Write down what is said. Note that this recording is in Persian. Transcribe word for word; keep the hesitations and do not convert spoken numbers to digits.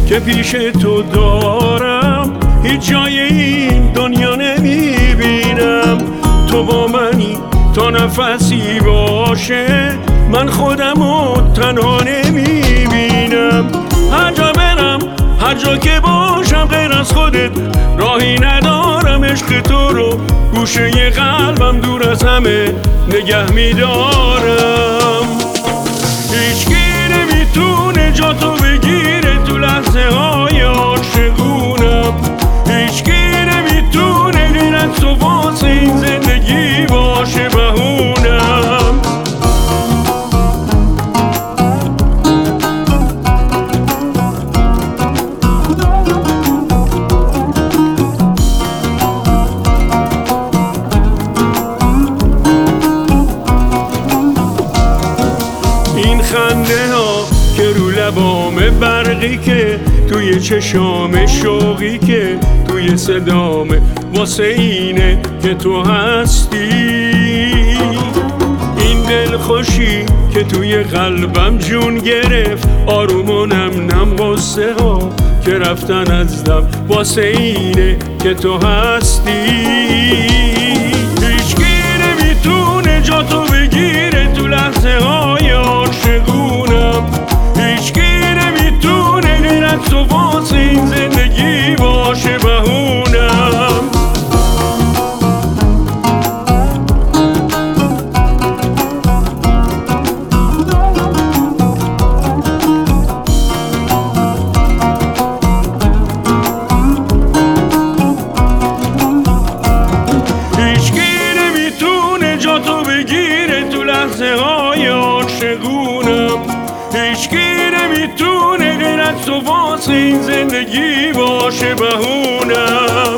که پیش تو دارم هیچ جای این دنیا نمیبینم. تو با منی تا نفسی باشه، من خودمو تنها نمیبینم. هر جا برم هر جا که باشم غیر از خودت راهی ندارم. عشق تو رو گوشه قلبم دور از همه نگه میدارم. هیچکی نمیتونه جا تو بگیره تو لحظه های عاشقونم. هیچکی نمیتونه غیر از تو واسه این زندگی باشه بهونم. این خنده ها که رو لبامه، برقی که توی چشام، شوقی که توی صدامه، واسه اینه که تو هستی. این دلخوشی که توی قلبم جون گرفت، آروم و نم نم غصه ها که رفتن از دم، واسه اینه که تو هستی. هیچکی نمیتونه جا تو بگیره تو لحظه های عاشقونم. هیچکی نمیتونه غیر از تو واسه این زندگی باشه بهونم. هیچکی نمیتونه جا تو بگیره تو لحظه های عاشقونم. هیچکی نمیتونه غیر از تو واسه این زندگی باشه بهونم.